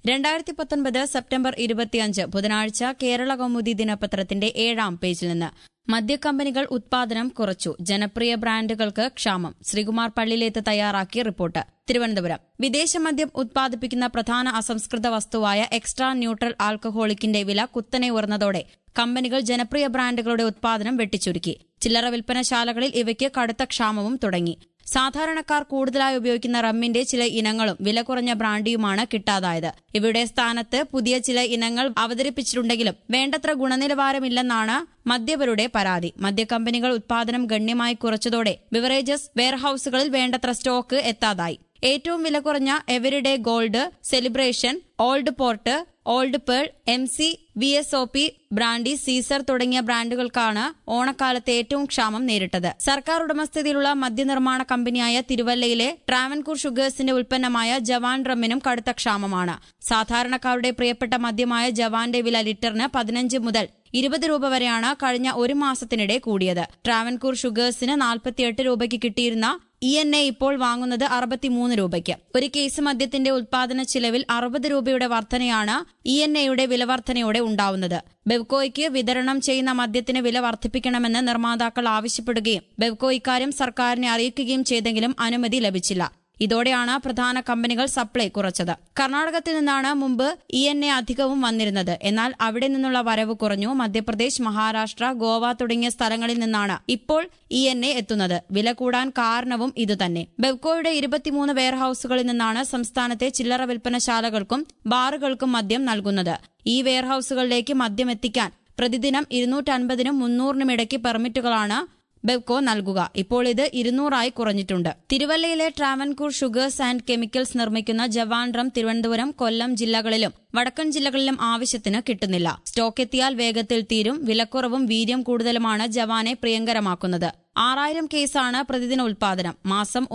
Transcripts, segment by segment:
2019 September 25 ബുധനാഴ്ച കേരള കൗമുദി ദിനപത്രത്തിന്റെ 7-ാം പേജിൽ നിന്ന് മദ്യക്കമ്പനികൾ ഉത്പാദനം കുറച്ചു, ജനപ്രിയ ബ്രാൻഡുകൾക്ക് ക്ഷാമം. ശ്രീകുമാർ പള്ളിയിലേത്ത് തയ്യാറാക്കിയ റിപ്പോർട്ട്. തിരുവനന്തപുരം. വിദേശ മദ്യം ഉത്പാദിപ്പിക്കുന്ന പ്രധാന അസംസ്കൃത വസ്തുവായ എക്സ്ട്രാ ന്യൂട്രൽ ആൽക്കഹോളിക്കിന്റെ വില കുത്തനെ ഉയർന്നതോടെ കമ്പനികൾ ജനപ്രിയ ബ്രാൻഡുകളുടെ ഉത്പാദനം വെട്ടിച്ചുരുക്കി. ചില്ലറ വിൽപ്പനശാലകളിൽ ഇവയ്ക്ക് കടുത്ത ക്ഷാമവും തുടങ്ങി. സാധാരണക്കാർ കൂടുതലായി ഉപയോഗിക്കുന്ന റമ്മിന്റെ ചില ഇനങ്ങളും വില കുറഞ്ഞ ബ്രാൻഡിയുമാണ് കിട്ടാതായത്. ഇവയുടെ സ്ഥാനത്ത് പുതിയ ചില ഇനങ്ങൾ അവതരിപ്പിച്ചിട്ടുണ്ടെങ്കിലും വേണ്ടത്ര ഗുണനിലവാരമില്ലെന്നാണ് മദ്യപരുടെ പരാതി. മദ്യക്കമ്പനികൾ ഉത്പാദനം ഗണ്യമായി കുറച്ചതോടെ ബിവറേജസ് വെയർഹൌസുകളിൽ വേണ്ടത്ര സ്റ്റോക്ക് എത്താതായി. ഏറ്റവും വില കുറഞ്ഞ everyday gold, celebration, old port, old pearl, MC, VSOP, brandy, Caesar തുടങ്ങിയ ബ്രാൻഡുകൾക്കാണ് ഓണക്കാലത്ത് ഏറ്റവും ക്ഷാമം നേരിട്ടത്. സർക്കാർ ഉടമസ്ഥതയിലുള്ള മദ്യനിർമ്മാണ കമ്പനിയായ തിരുവല്ലയിലെ ട്രാവൻകൂർ ഷുഗേഴ്സിന്റെ ഉൽപ്പന്നമായ ജവാൻ റമ്മിനും കടുത്ത ക്ഷാമമാണ്. സാധാരണക്കാരുടെ പ്രിയപ്പെട്ട മദ്യമായ ജവാന്റെ വില ലിറ്ററിന് 15 മുതൽ 20 രൂപ വരെയാണ് കഴിഞ്ഞ ഒരു മാസത്തിനിടെ കൂടിയത്. ട്രാവൻകൂർ ഷുഗേഴ്സിന് 48 രൂപയ്ക്ക് കിട്ടിയിരുന്ന ENA ഇപ്പോൾ വാങ്ങുന്നത് 63 രൂപയ്ക്ക്. ഒരു കേസ് മദ്യത്തിന്റെ ഉത്പാദന ചിലവിൽ 60 രൂപയുടെ വർധനയാണ് ENAയുടെ വിലവർധനയോടെ ഉണ്ടാവുന്നത്. ബെവ്കോയ്ക്ക് വിതരണം ചെയ്യുന്ന മദ്യത്തിന് വില വർദ്ധിപ്പിക്കണമെന്ന് നിർമ്മാതാക്കൾ ആവശ്യപ്പെടുകയും ബെവ്കോ ഇക്കാര്യം സർക്കാരിനെ അറിയിക്കുകയും ചെയ്തെങ്കിലും അനുമതി ലഭിച്ചില്ല. ഇതോടെയാണ് പ്രധാന കമ്പനികൾ സപ്ലൈ കുറച്ചത്. കർണാടകത്തിൽ നിന്നാണ് മുമ്പ് ENA അധികവും വന്നിരുന്നത്. എന്നാൽ അവിടെ നിന്നുള്ള വരവ് കുറഞ്ഞു. മധ്യപ്രദേശ്, മഹാരാഷ്ട്ര, ഗോവ തുടങ്ങിയ സ്ഥലങ്ങളിൽ നിന്നാണ് ഇപ്പോൾ ENA എത്തുന്നത്. വില കൂടാൻ കാരണവും ഇതുതന്നെ. ബെവ്കോയുടെ 23 വെയർഹൌസുകളിൽ നിന്നാണ് സംസ്ഥാനത്തെ ചില്ലറ വിൽപ്പനശാലകൾക്കും ബാറുകൾക്കും മദ്യം നൽകുന്നത്. ഈ വെയർഹൌസുകളിലേക്ക് മദ്യം എത്തിക്കാൻ പ്രതിദിനം 250-നും 300-നും ഇടയ്ക്ക് പെർമിറ്റുകളാണ് ബെവ്കോ നൽകുക. ഇപ്പോൾ ഇത് 200-ആയി കുറഞ്ഞിട്ടുണ്ട്. തിരുവല്ലയിലെ ട്രാവൻകൂർ ഷുഗേഴ്സ് ആൻഡ് കെമിക്കൽസ് നിർമ്മിക്കുന്ന ജവാൻ റം തിരുവനന്തപുരം, കൊല്ലം ജില്ലകളിലും വടക്കൻ ജില്ലകളിലും ആവശ്യത്തിന് കിട്ടുന്നില്ല. സ്റ്റോക്ക് എത്തിയാൽ വേഗത്തിൽ തീരും. വിലക്കുറവും വീര്യം കൂടുതലുമാണ് ജവാനെ പ്രിയങ്കരമാക്കുന്നത്. 6000 കേസാണ് പ്രതിദിന ഉൽപാദനം. മാസം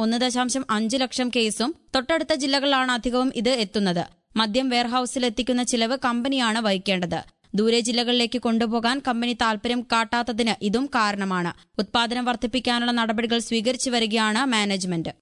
1.5 ലക്ഷം കേസും. തൊട്ടടുത്ത ജില്ലകളിലാണ് അധികവും ഇത് എത്തുന്നത്. മദ്യം വെയർഹൌസിൽ എത്തിക്കുന്ന ചിലവ് കമ്പനിയാണ് വഹിക്കേണ്ടത്. ദൂരെ ജില്ലകളിലേക്ക് കൊണ്ടുപോകാൻ കമ്പനി താൽപര്യം കാട്ടാത്തതിന് ഇതും കാരണമാണ്. ഉത്പാദനം വർദ്ധിപ്പിക്കാനുള്ള നടപടികൾ സ്വീകരിച്ചു വരികയാണ് മാനേജ്മെന്റ്.